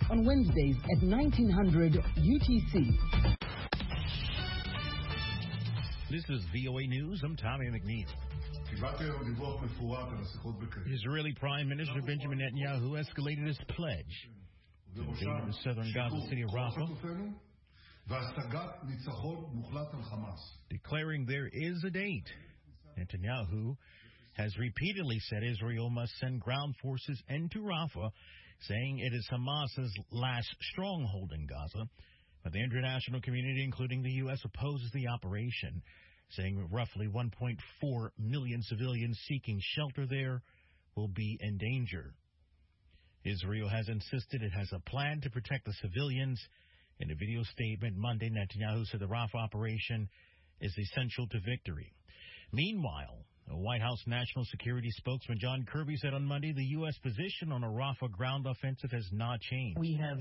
on Wednesdays at 1900 UTC. This is VOA News. I'm Tommy McNeil. Israeli Prime Minister Benjamin Netanyahu escalated his pledge to invade the southern Gaza city of Rafah, declaring there is a date. Netanyahu has repeatedly said Israel must send ground forces into Rafah, saying it is Hamas's last stronghold in Gaza. But the international community, including the U.S., opposes the operation, saying roughly 1.4 million civilians seeking shelter there will be in danger. Israel has insisted it has a plan to protect the civilians. In a video statement Monday, Netanyahu said the Rafah operation is essential to victory. Meanwhile, a White House National Security spokesman John Kirby said on Monday the U.S. position on a Rafah ground offensive has not changed. We have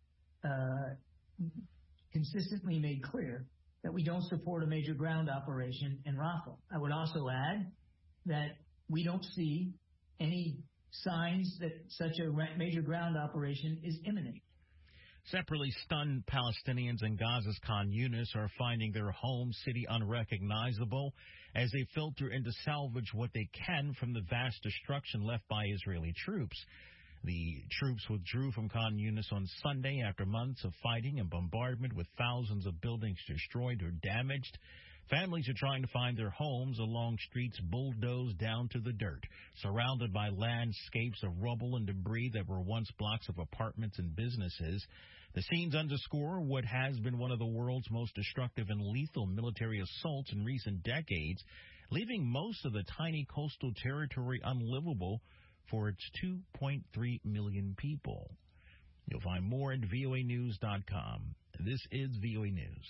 consistently made clear that we don't support a major ground operation in Rafah. I would also add that we don't see any signs that such a major ground operation is imminent. Separately, stunned Palestinians in Gaza's Khan Yunis are finding their home city unrecognizable as they filter in to salvage what they can from the vast destruction left by Israeli troops. The troops withdrew from Khan Yunis on Sunday after months of fighting and bombardment with thousands of buildings destroyed or damaged. Families are trying to find their homes along streets bulldozed down to the dirt, surrounded by landscapes of rubble and debris that were once blocks of apartments and businesses. The scenes underscore what has been one of the world's most destructive and lethal military assaults in recent decades, leaving most of the tiny coastal territory unlivable for its 2.3 million people. You'll find more at voanews.com. This is VOA News.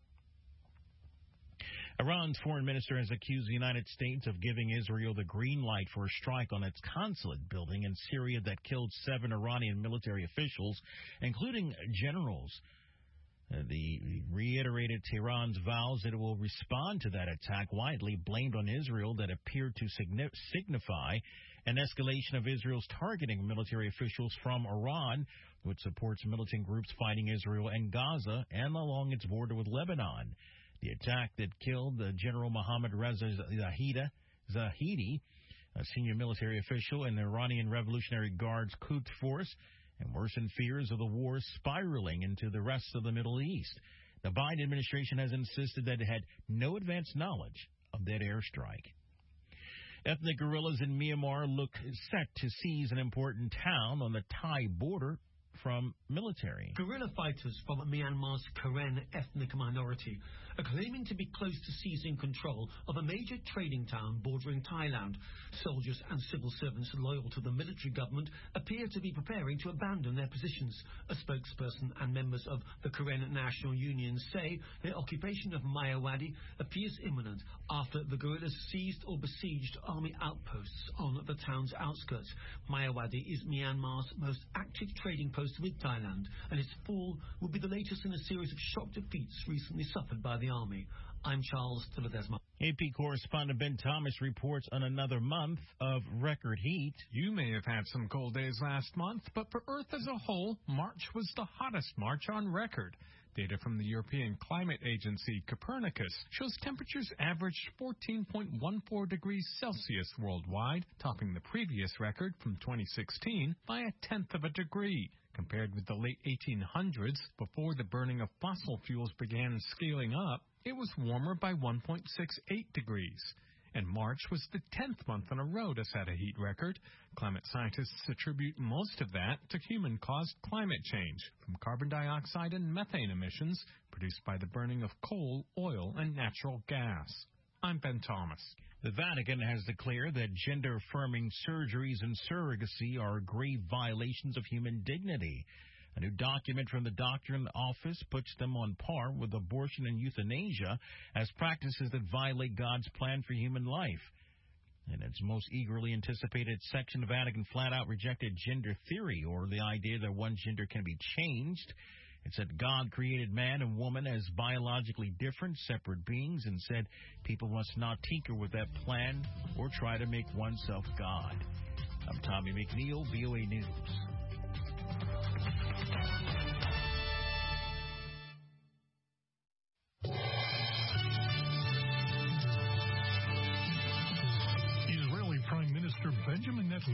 Iran's foreign minister has accused the United States of giving Israel the green light for a strike on its consulate building in Syria that killed 7 Iranian military officials, including generals. The reiterated Tehran's vows that it will respond to that attack, widely blamed on Israel, that appeared to signify an escalation of Israel's targeting military officials from Iran, which supports militant groups fighting Israel in Gaza and along its border with Lebanon. The attack that killed General Mohammad Reza Zahidi, a senior military official in the Iranian Revolutionary Guard's Quds Force, and worsened fears of the war spiraling into the rest of the Middle East. The Biden administration has insisted that it had no advance knowledge of that airstrike. Ethnic guerrillas in Myanmar look set to seize an important town on the Thai border from military. Guerrilla fighters from Myanmar's Karen ethnic minority are claiming to be close to seizing control of a major trading town bordering Thailand. Soldiers and civil servants loyal to the military government appear to be preparing to abandon their positions. A spokesperson and members of the Karen National Union say their occupation of Mayawadi appears imminent after the guerrillas seized or besieged army outposts on the town's outskirts. Mayawadi is Myanmar's most active trading post with Thailand, and its fall will be the latest in a series of shock defeats recently suffered by the army. I'm Charles Tiledesma. AP correspondent Ben Thomas reports on another month of record heat. You may have had some cold days last month, but for Earth as a whole, March was the hottest March on record. Data from the European Climate Agency, Copernicus, shows temperatures averaged 14.14 degrees Celsius worldwide, topping the previous record from 2016 by 1/10 of a degree. Compared with the late 1800s, before the burning of fossil fuels began scaling up, it was warmer by 1.68 degrees. And March was the 10th month in a row to set a heat record. Climate scientists attribute most of that to human-caused climate change, from carbon dioxide and methane emissions produced by the burning of coal, oil, and natural gas. I'm Ben Thomas. The Vatican has declared that gender-affirming surgeries and surrogacy are grave violations of human dignity. A new document from the Doctrine Office puts them on par with abortion and euthanasia as practices that violate God's plan for human life. In its most eagerly anticipated section, the Vatican flat out rejected gender theory, or the idea that one gender can be changed. It said God created man and woman as biologically different, separate beings, and said people must not tinker with that plan or try to make oneself God. I'm Tommy McNeil, VOA News.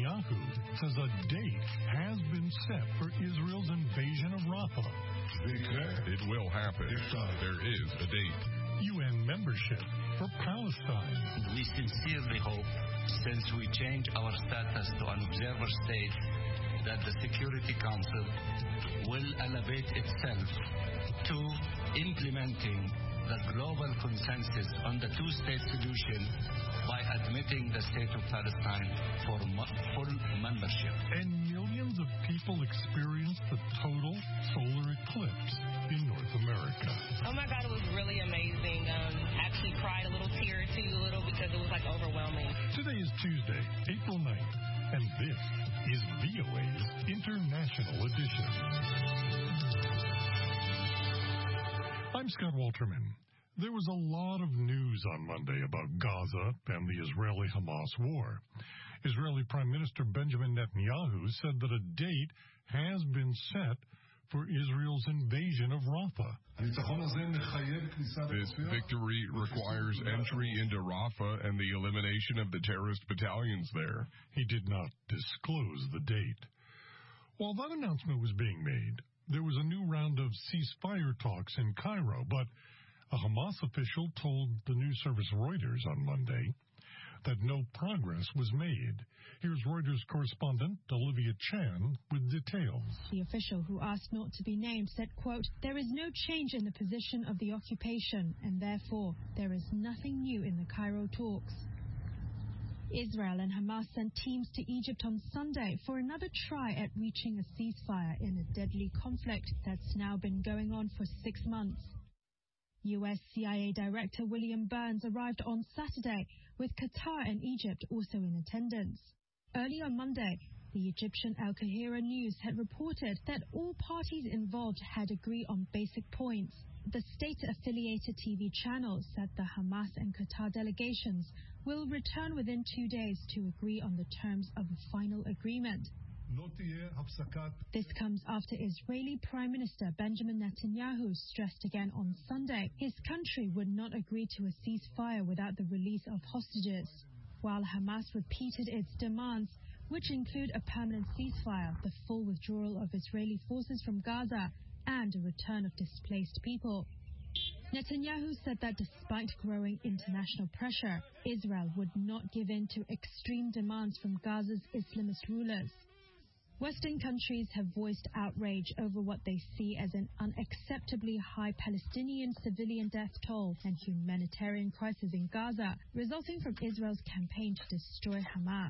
Netanyahu says a date has been set for Israel's invasion of Rafah. It will happen. There is a date. UN membership for Palestine. We sincerely hope, since we change our status to an observer state, that the Security Council will elevate itself to implementing the global consensus on the two-state solution by admitting the state of Palestine for full membership. And millions of people experienced the total solar eclipse in North America. Oh my God, it was really amazing. Actually cried a little tear or two, because it was like overwhelming. Today is Tuesday, April 9th, and this is VOA's International Edition. I'm Scott Walterman. There was a lot of news on Monday about Gaza and the Israeli-Hamas war. Israeli Prime Minister Benjamin Netanyahu said that a date has been set for Israel's invasion of Rafah. This victory requires entry into Rafah and the elimination of the terrorist battalions there. He did not disclose the date. While that announcement was being made, there was a new round of ceasefire talks in Cairo, but a Hamas official told the news service Reuters on Monday that no progress was made. Here's Reuters correspondent Olivia Chan with details. The official, who asked not to be named, said, quote, "There is no change in the position of the occupation, and therefore there is nothing new in the Cairo talks." Israel and Hamas sent teams to Egypt on Sunday for another try at reaching a ceasefire in a deadly conflict that's now been going on for 6 months. U.S. CIA Director William Burns arrived on Saturday, with Qatar and Egypt also in attendance. Early on Monday, the Egyptian Al Qahira News had reported that all parties involved had agreed on basic points. The state-affiliated TV channel said the Hamas and Qatar delegations will return within 2 days to agree on the terms of a final agreement. This comes after Israeli Prime Minister Benjamin Netanyahu stressed again on Sunday his country would not agree to a ceasefire without the release of hostages, while Hamas repeated its demands, which include a permanent ceasefire, the full withdrawal of Israeli forces from Gaza, and a return of displaced people. Netanyahu said that despite growing international pressure, Israel would not give in to extreme demands from Gaza's Islamist rulers. Western countries have voiced outrage over what they see as an unacceptably high Palestinian civilian death toll and humanitarian crisis in Gaza, resulting from Israel's campaign to destroy Hamas.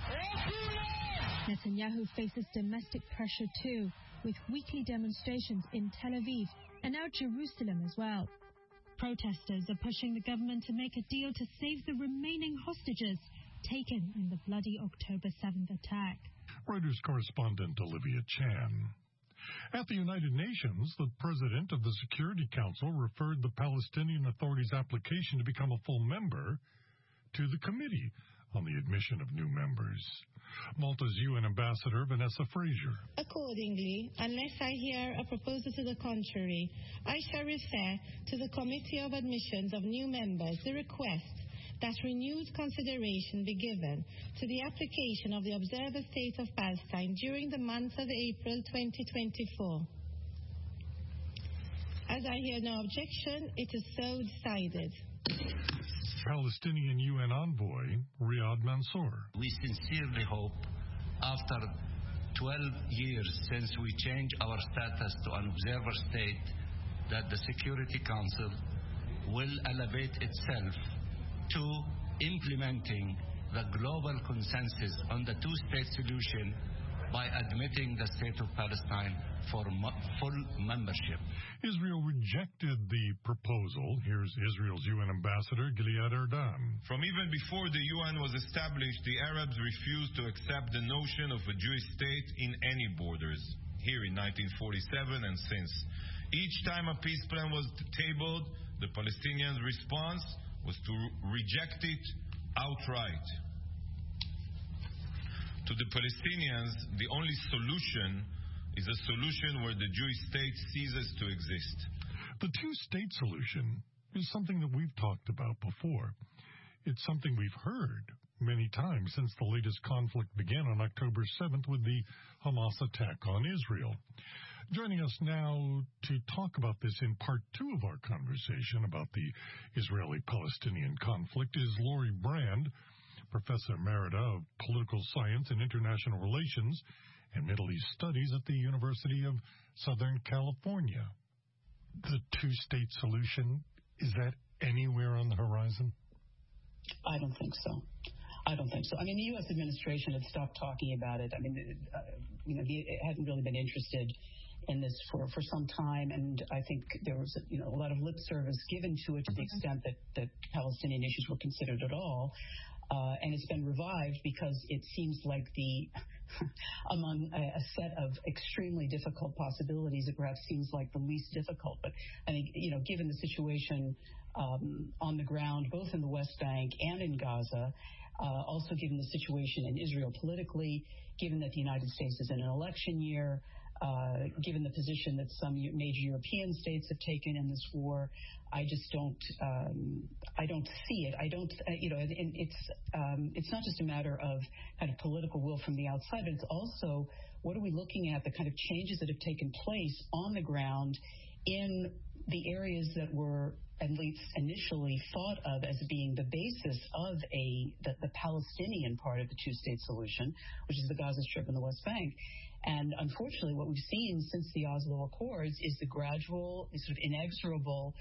Netanyahu faces domestic pressure too, with weekly demonstrations in Tel Aviv and now Jerusalem as well. Protesters are pushing the government to make a deal to save the remaining hostages taken in the bloody October 7th attack. Reuters correspondent Olivia Chan. At the United Nations, the president of the Security Council referred the Palestinian Authority's application to become a full member to the Committee on the Admission of New Members. Malta's UN Ambassador Vanessa Fraser. Accordingly, unless I hear a proposal to the contrary, I shall refer to the Committee of Admissions of New Members the request that renewed consideration be given to the application of the Observer State of Palestine during the month of April 2024. As I hear no objection, it is so decided. Palestinian UN envoy Riyad Mansour. We sincerely hope, after 12 years since we changed our status to an observer state, that the Security Council will elevate itself to implementing the global consensus on the two-state solution by admitting the state of Palestine for full membership. Israel rejected the proposal. Here's Israel's UN Ambassador Gilad Erdan. From even before the UN was established, the Arabs refused to accept the notion of a Jewish state in any borders, here in 1947 and since. Each time a peace plan was tabled, the Palestinians' response was to reject it outright. To the Palestinians, the only solution is a solution where the Jewish state ceases to exist. The two-state solution is something that we've talked about before. It's something we've heard many times since the latest conflict began on October 7th with the Hamas attack on Israel. Joining us now to talk about this in part 2 of our conversation about the Israeli-Palestinian conflict is Lori Brand, Professor Emerita of Political Science and International Relations and Middle East Studies at the University of Southern California. The two-state solution, is that anywhere on the horizon? I don't think so. I mean, the U.S. administration had stopped talking about it. I mean, it hadn't really been interested in this for some time, and I think there was a lot of lip service given to it to the extent that Palestinian issues were considered at all. And it's been revived because it seems like among a set of extremely difficult possibilities, it perhaps seems like the least difficult. But I think, given the situation on the ground, both in the West Bank and in Gaza, also given the situation in Israel politically, given that the United States is in an election year, given the position that some major European states have taken in this war, I just don't see it. It's not just a matter of kind of political will from the outside, but it's also what are we looking at, the kind of changes that have taken place on the ground in the areas that were at least initially thought of as being the basis of the Palestinian part of the two-state solution, which is the Gaza Strip and the West Bank. And unfortunately, what we've seen since the Oslo Accords is the gradual, sort of inexorable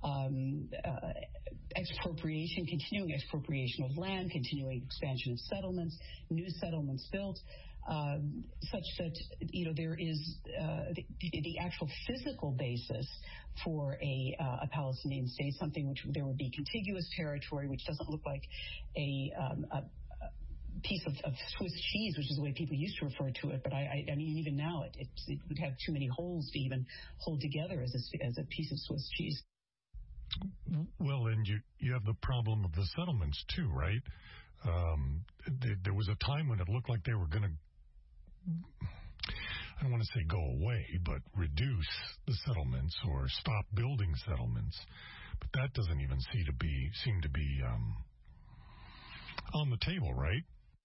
continuing expropriation of land, continuing expansion of settlements, new settlements built, such that there is the actual physical basis for a Palestinian state, something which there would be contiguous territory, which doesn't look like a piece of Swiss cheese, which is the way people used to refer to it. But I mean, even now, it would have too many holes to even hold together as a piece of Swiss cheese. Well, and you have the problem of the settlements too, right? There was a time when it looked like they were going to, I don't want to say go away, but reduce the settlements or stop building settlements. But that doesn't even seem to be on the table, right?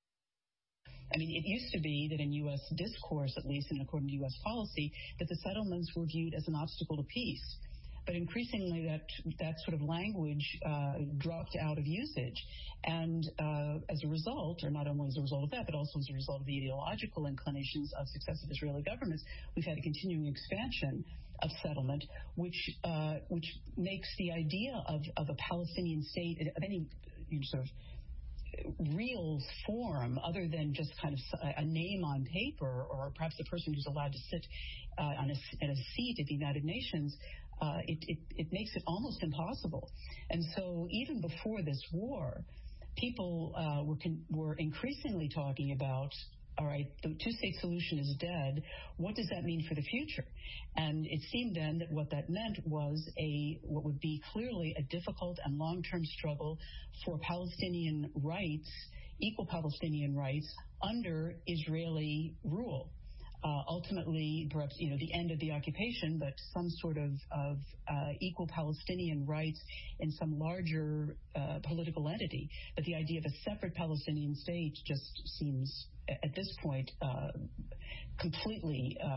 I mean, it used to be that in U.S. discourse, at least, and according to U.S. policy, that the settlements were viewed as an obstacle to peace. But increasingly, that sort of language dropped out of usage. And as a result, or not only as a result of that, but also as a result of the ideological inclinations of successive Israeli governments, we've had a continuing expansion of settlement, which makes the idea of a Palestinian state, of any sort of real form other than just kind of a name on paper, or perhaps the person who's allowed to sit in a seat at the United Nations, it makes it almost impossible. And so even before this war, people were increasingly talking about, all right, the two-state solution is dead. What does that mean for the future? And it seemed then that what that meant was what would be clearly a difficult and long-term struggle for Palestinian rights, equal Palestinian rights, under Israeli rule. Ultimately, perhaps, the end of the occupation, but some sort of equal Palestinian rights in some larger political entity. But the idea of a separate Palestinian state just seems, at this point, completely,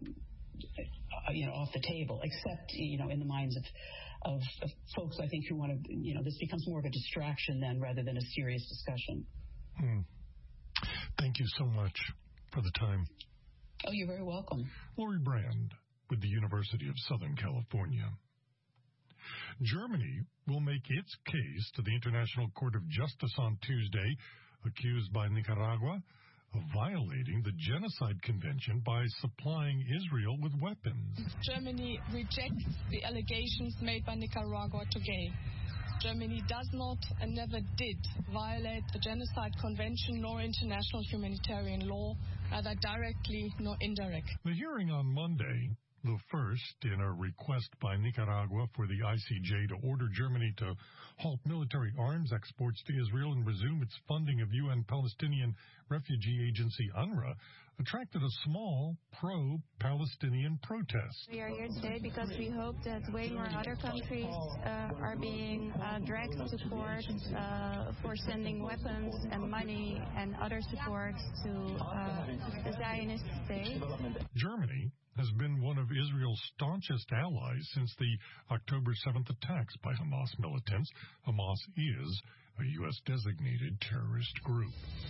off the table, except, in the minds of folks, I think, who want to, this becomes more of a distraction then rather than a serious discussion. Thank you so much for the time. Oh, you're very welcome. Lori Brand with the University of Southern California. Germany will make its case to the International Court of Justice on Tuesday, accused by Nicaragua of violating the Genocide Convention by supplying Israel with weapons. Germany rejects the allegations made by Nicaragua today. Germany does not and never did violate the Genocide Convention nor international humanitarian law, neither directly nor indirectly. The hearing on Monday the first in a request by Nicaragua for the ICJ to order Germany to halt military arms exports to Israel and resume its funding of UN Palestinian refugee agency UNRWA, attracted a small pro-Palestinian protest. We are here today because we hope that way more other countries are being dragged to court for sending weapons and money and other support to the Zionist state. Germany has been one of Israel's staunchest allies since the October 7th attacks by Hamas militants. Hamas is a U.S. designated terrorist group.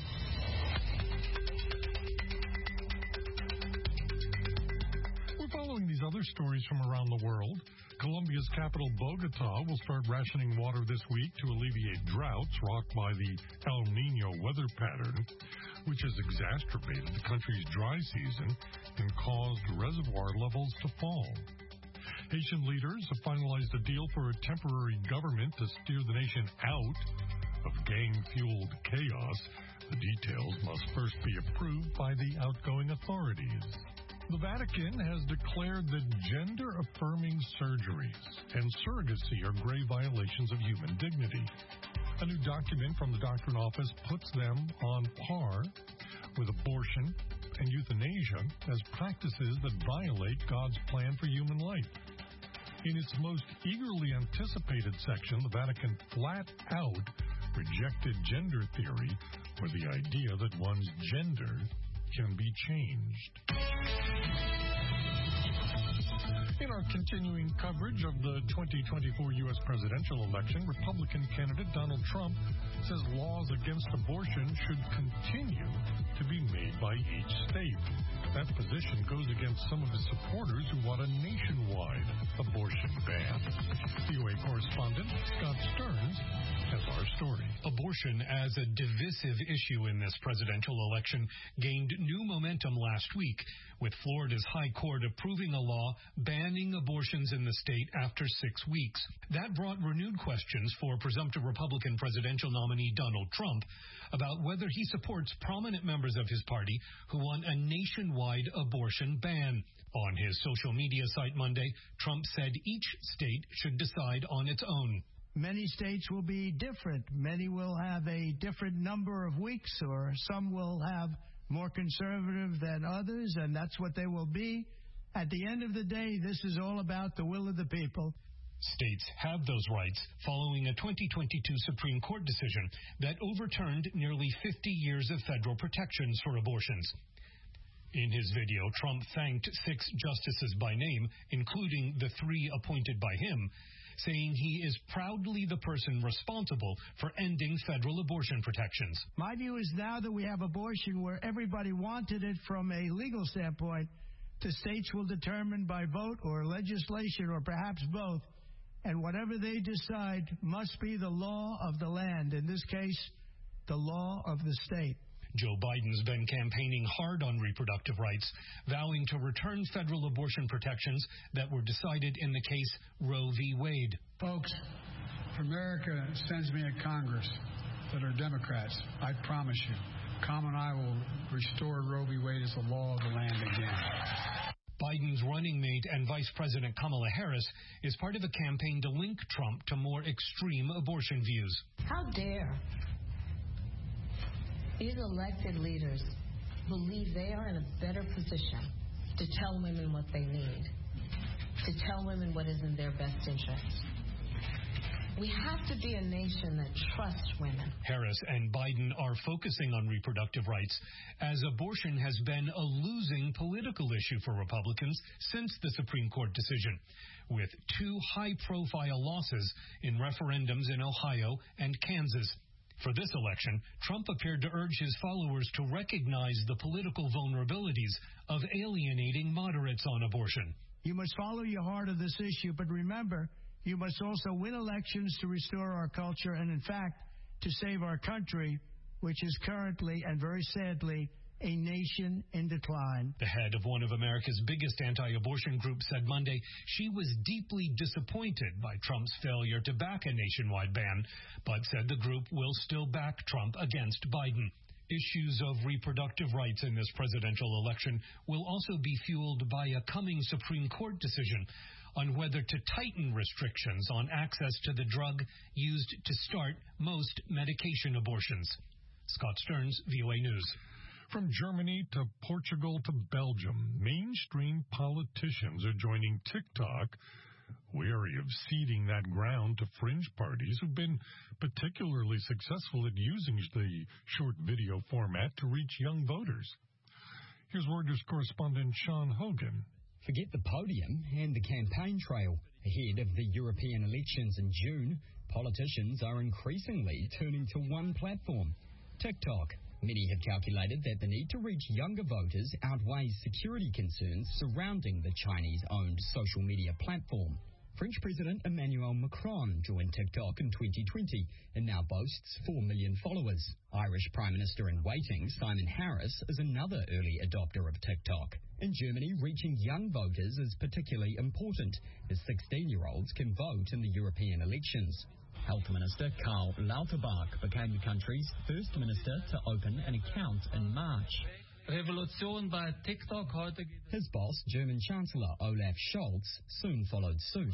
We're following these other stories from around the world. Colombia's capital, Bogota, will start rationing water this week to alleviate droughts rocked by the El Niño weather pattern, which has exacerbated the country's dry season and caused reservoir levels to fall. Haitian leaders have finalized a deal for a temporary government to steer the nation out of gang-fueled chaos. The details must first be approved by the outgoing authorities. The Vatican has declared that gender-affirming surgeries and surrogacy are grave violations of human dignity. A new document from the Doctrine Office puts them on par with abortion and euthanasia as practices that violate God's plan for human life. In its most eagerly anticipated section, the Vatican flat out rejected gender theory, or the idea that one's gender can be changed. In our continuing coverage of the 2024 U.S. presidential election, Republican candidate Donald Trump says laws against abortion should continue to be made by each state. That position goes against some of his supporters who want a nationwide abortion ban. VOA correspondent Scott Stearns has our story. Abortion as a divisive issue in this presidential election gained new momentum last week, with Florida's High Court approving a law banning abortions in the state after 6 weeks. That brought renewed questions for presumptive Republican presidential nominee Donald Trump about whether he supports prominent members of his party who want a nationwide abortion ban. On his social media site Monday, Trump said each state should decide on its own. Many states will be different. Many will have a different number of weeks, or some will have more conservative than others, and that's what they will be. At the end of the day, this is all about the will of the people. States have those rights following a 2022 Supreme Court decision that overturned nearly 50 years of federal protections for abortions. In his video, Trump thanked 6 justices by name, including the 3 appointed by him, saying he is proudly the person responsible for ending federal abortion protections. My view is now that we have abortion where everybody wanted it from a legal standpoint, the states will determine by vote or legislation or perhaps both, and whatever they decide must be the law of the land, in this case, the law of the state. Joe Biden's been campaigning hard on reproductive rights, vowing to return federal abortion protections that were decided in the case Roe v. Wade. Folks, if America sends me a Congress that are Democrats, I promise you, Tom and I will restore Roe v. Wade as the law of the land again. Biden's running mate and Vice President Kamala Harris is part of a campaign to link Trump to more extreme abortion views. How dare these elected leaders believe they are in a better position to tell women what they need, to tell women what is in their best interest. We have to be a nation that trusts women. Harris and Biden are focusing on reproductive rights, as abortion has been a losing political issue for Republicans since the Supreme Court decision, with 2 high-profile losses in referendums in Ohio and Kansas. For this election, Trump appeared to urge his followers to recognize the political vulnerabilities of alienating moderates on abortion. You must follow your heart of this issue, but remember, you must also win elections to restore our culture and, in fact, to save our country, which is currently and very sadly a nation in decline. The head of one of America's biggest anti-abortion groups said Monday she was deeply disappointed by Trump's failure to back a nationwide ban, but said the group will still back Trump against Biden. Issues of reproductive rights in this presidential election will also be fueled by a coming Supreme Court decision on whether to tighten restrictions on access to the drug used to start most medication abortions. Scott Stearns, VOA News. From Germany to Portugal to Belgium, mainstream politicians are joining TikTok, wary of ceding that ground to fringe parties who've been particularly successful at using the short video format to reach young voters. Here's Reuters correspondent Sean Hogan. Forget the podium and the campaign trail. Ahead of the European elections in June, politicians are increasingly turning to one platform, TikTok. Many have calculated that the need to reach younger voters outweighs security concerns surrounding the Chinese-owned social media platform. French President Emmanuel Macron joined TikTok in 2020 and now boasts 4 million followers. Irish Prime Minister-in-waiting Simon Harris is another early adopter of TikTok. In Germany, reaching young voters is particularly important, as 16-year-olds can vote in the European elections. Health Minister Karl Lauterbach became the country's first minister to open an account in March. Revolution bei TikTok heute. His boss, German Chancellor Olaf Scholz, soon followed suit.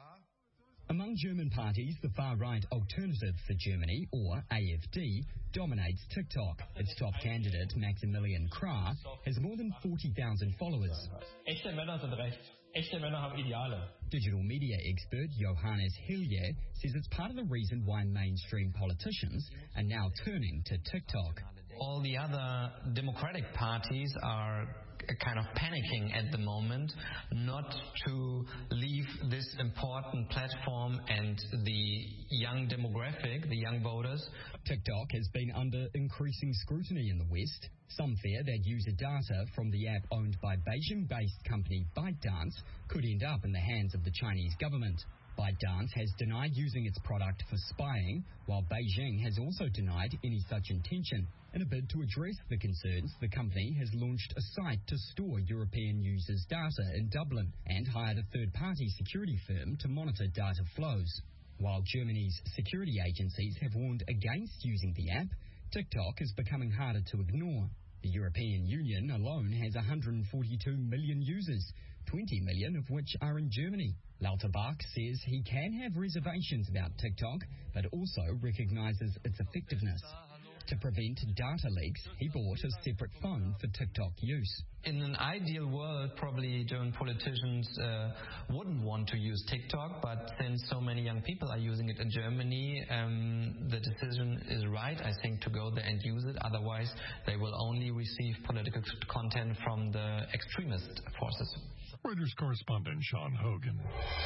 Among German parties, the far-right Alternative for Germany, or AfD, dominates TikTok. Its top candidate, Maximilian Krah, has more than 40,000 followers. Echte Männer sind rechts. Echte Männer haben Ideale. Digital media expert Johannes Hillier says it's part of the reason why mainstream politicians are now turning to TikTok. All the other democratic parties are kind of panicking at the moment not to leave this important platform and the young demographic, the young voters. TikTok has been under increasing scrutiny in the West. Some fear that user data from the app owned by Beijing-based company ByteDance could end up in the hands of the Chinese government. ByteDance has denied using its product for spying, while Beijing has also denied any such intention. In a bid to address the concerns, the company has launched a site to store European users' data in Dublin and hired a third-party security firm to monitor data flows. While Germany's security agencies have warned against using the app, TikTok is becoming harder to ignore. The European Union alone has 142 million users, 20 million of which are in Germany. Lauterbach says he can have reservations about TikTok, but also recognizes its effectiveness. To prevent data leaks, he bought a separate phone for TikTok use. In an ideal world, probably German politicians wouldn't want to use TikTok, but since so many young people are using it in Germany, the decision is right, I think, to go there and use it. Otherwise, they will only receive political content from the extremist forces. Reuters correspondent Sean Hogan.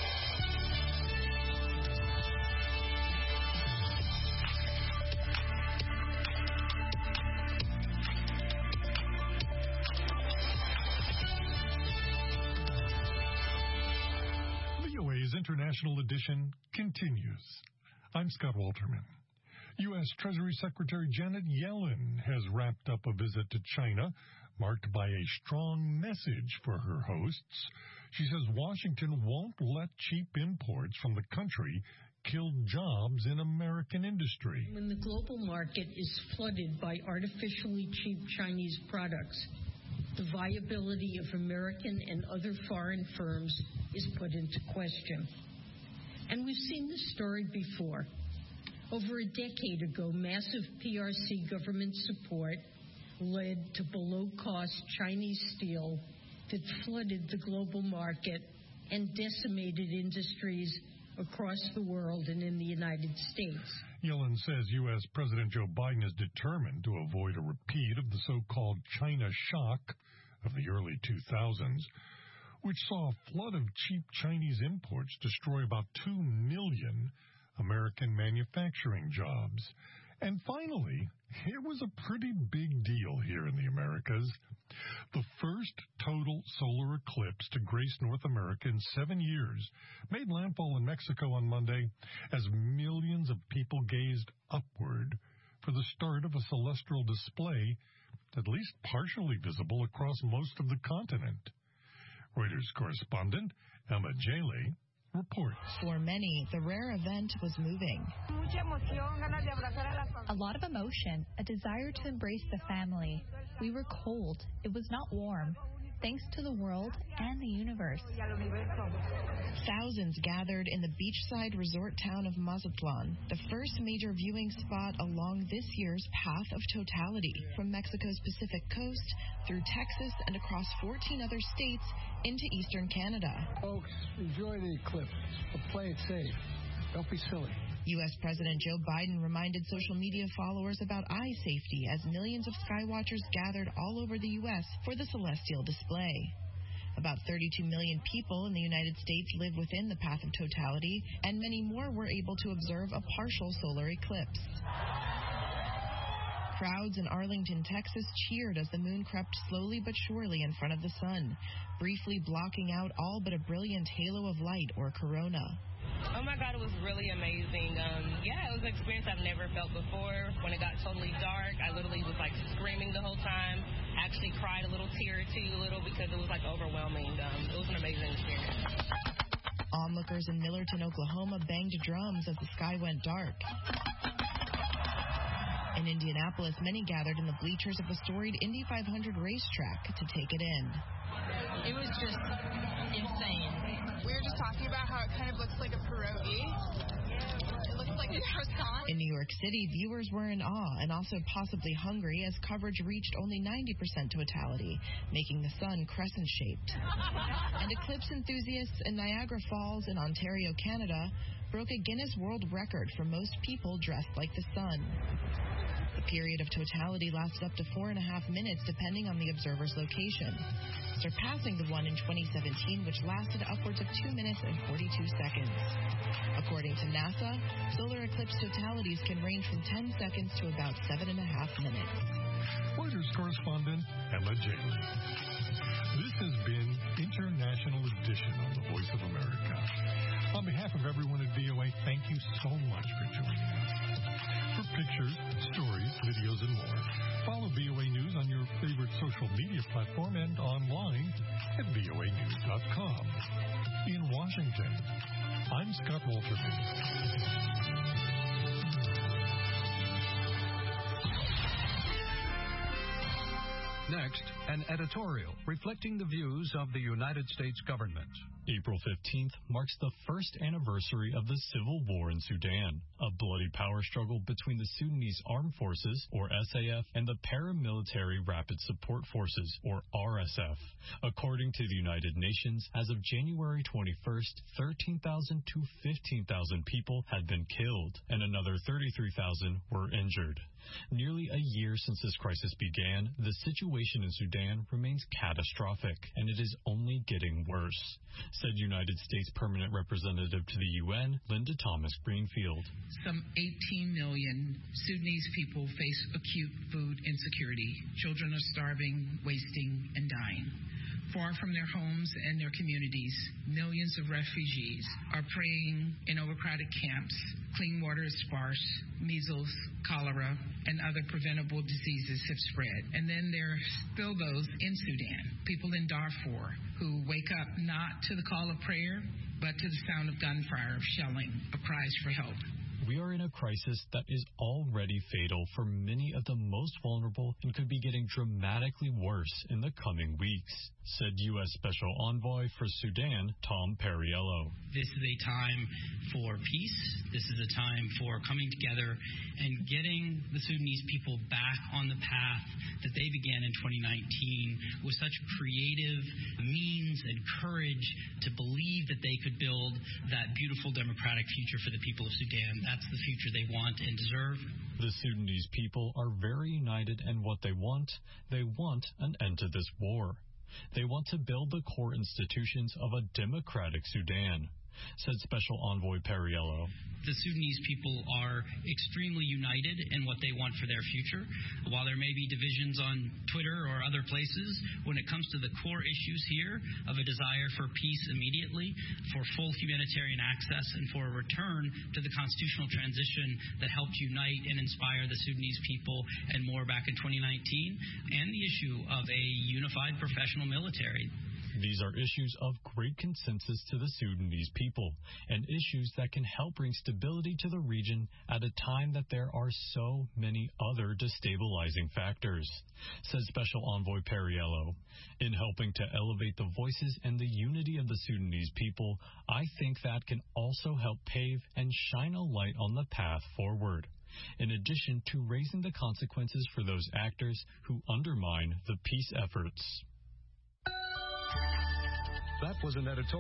VOA's International Edition continues. I'm Scott Walterman. U.S. Treasury Secretary Janet Yellen has wrapped up a visit to China, marked by a strong message for her hosts. She says Washington won't let cheap imports from the country kill jobs in American industry. When the global market is flooded by artificially cheap Chinese products, the viability of American and other foreign firms is put into question. And we've seen this story before. Over a decade ago, massive PRC government support led to below-cost Chinese steel that flooded the global market and decimated industries across the world and in the United States. Yellen says U.S. President Joe Biden is determined to avoid a repeat of the so-called China shock of the early 2000s, which saw a flood of cheap Chinese imports destroy about 2 million American manufacturing jobs. And finally, here was a pretty big deal here in the Americas. The first total solar eclipse to grace North America in 7 years made landfall in Mexico on Monday as millions of people gazed upward for the start of a celestial display at least partially visible across most of the continent. Reuters correspondent Emma Jaley reports. For many, the rare event was moving. A lot of emotion, a desire to embrace the family. We were cold. It was not warm. Thanks to the world and the universe. Thousands gathered in the beachside resort town of Mazatlan, the first major viewing spot along this year's Path of Totality, from Mexico's Pacific coast through Texas and across 14 other states into eastern Canada. Folks, enjoy the eclipse, but play it safe. Don't be silly. U.S. President Joe Biden reminded social media followers about eye safety as millions of skywatchers gathered all over the U.S. for the celestial display. About 32 million people in the United States live within the Path of Totality, and many more were able to observe a partial solar eclipse. Crowds in Arlington, Texas cheered as the moon crept slowly but surely in front of the sun, briefly blocking out all but a brilliant halo of light or corona. Oh my God, it was really amazing. It was an experience I've never felt before. When it got totally dark, I literally was like screaming the whole time. I actually cried a little tear or two because it was like overwhelming. It was an amazing experience. Onlookers in Millerton, Oklahoma banged drums as the sky went dark. In Indianapolis, many gathered in the bleachers of the storied Indy 500 racetrack to take it in. It was just insane. We were just talking about how it kind of looks like a pierogi. It looks like a croissant. In New York City, viewers were in awe and also possibly hungry as coverage reached only 90% totality, making the sun crescent-shaped. And eclipse enthusiasts in Niagara Falls in Ontario, Canada, broke a Guinness World Record for most people dressed like the sun. The period of totality lasted up to 4.5 minutes depending on the observer's location, surpassing the one in 2017, which lasted upwards of 2 minutes and 42 seconds. According to NASA, solar eclipse totalities can range from 10 seconds to about 7.5 minutes. Reuters correspondent Emma James. This has been International Edition on the Voice of America. On behalf of everyone at VOA, thank you so much for joining us. For pictures, stories, videos, and more, follow VOA News on your favorite social media platform and online at voanews.com. In Washington, I'm Scott Wolterman. Next, an editorial reflecting the views of the United States government. April 15th marks the first anniversary of the civil war in Sudan, a bloody power struggle between the Sudanese Armed Forces, or SAF, and the Paramilitary Rapid Support Forces, or RSF. According to the United Nations, as of January 21st, 13,000 to 15,000 people had been killed, and another 33,000 were injured. Nearly a year since this crisis began, the situation in Sudan remains catastrophic, and it is only getting worse, said United States Permanent Representative to the UN, Linda Thomas-Greenfield. Some 18 million Sudanese people face acute food insecurity. Children are starving, wasting, and dying. Far from their homes and their communities, millions of refugees are praying in overcrowded camps. Clean water is sparse. Measles, cholera, and other preventable diseases have spread. And then there are still those in Sudan, people in Darfur, who wake up not to the call of prayer, but to the sound of gunfire, of shelling, of cries for help. We are in a crisis that is already fatal for many of the most vulnerable and could be getting dramatically worse in the coming weeks, said U.S. Special Envoy for Sudan, Tom Perriello. This is a time for peace. This is a time for coming together and getting the Sudanese people back on the path that they began in 2019 with such creative means and courage to believe that they could build that beautiful democratic future for the people of Sudan. That's the future they want and deserve. The Sudanese people are very united in what they want. They want an end to this war. They want to build the core institutions of a democratic Sudan, said Special Envoy Perriello. The Sudanese people are extremely united in what they want for their future. While there may be divisions on Twitter or other places, when it comes to the core issues here of a desire for peace immediately, for full humanitarian access, and for a return to the constitutional transition that helped unite and inspire the Sudanese people and more back in 2019, and the issue of a unified professional military, These are issues of great consensus to the Sudanese people, and issues that can help bring stability to the region at a time that there are so many other destabilizing factors, says Special Envoy Perriello. In helping to elevate the voices and the unity of the Sudanese people, I think that can also help pave and shine a light on the path forward, in addition to raising the consequences for those actors who undermine the peace efforts. That was an editorial.